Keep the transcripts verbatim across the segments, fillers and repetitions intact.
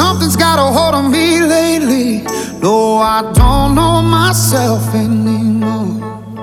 Something's got a hold on me lately. No, I don't know myself anymore.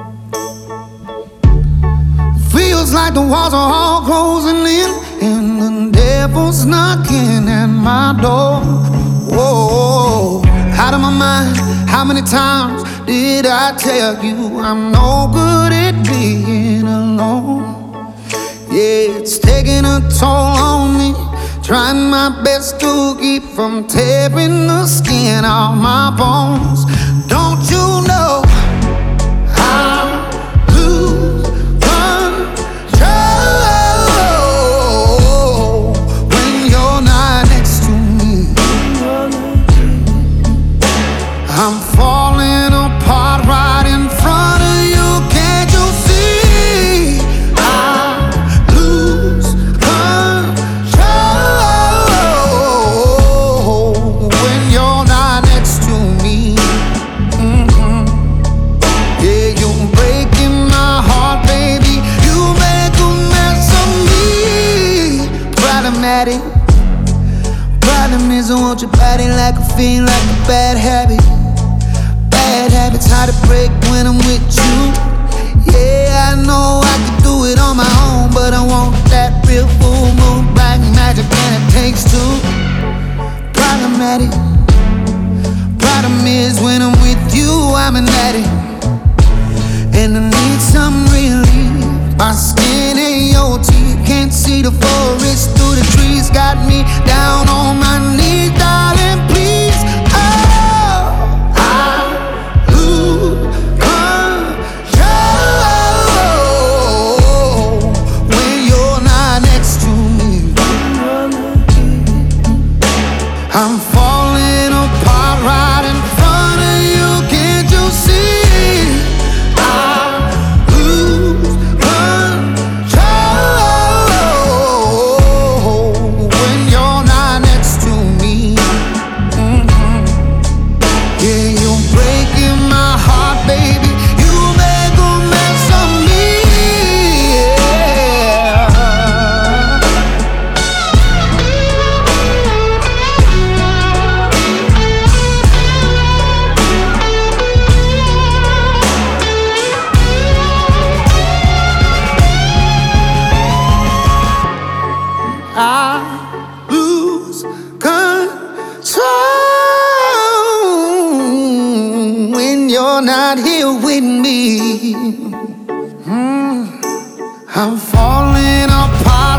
Feels like the walls are all closing in, and the devil's knocking at my door. Whoa, out of my mind. How many times did I tell you I'm no good at being alone? Yeah, it's taking a toll on me, trying my best to keep from tearing the skin off my bones. Don't you know I lose control when you're not next to me? I'm falling apart right in front of you. Can't you see? I lose control when you're not next to me. Mm-hmm. Yeah, you're breaking my heart, baby. You make a mess of me. Problematic. Problem is I want your body like a fiend, like a bad habit. Bad habits hard to break when I'm with you. Yeah, I know I can do it on my own, but I want that real full moon black magic, and it takes two. Problematic. Problem is when I'm with you, I'm an addict, and I need some relief. My skin ain't your teeth, can't see the forest through the trees. Got me down on my knees, darling, please. Oh, I lose control when you're not next to me. I'm falling apart right in front of you. Can't you see? I lose control when you're not next to me. Mhm. Yeah, you're breaking my heart, baby. You make a mess of me. Yeah. I lose control when you're not here with me. Mm. I'm falling apart.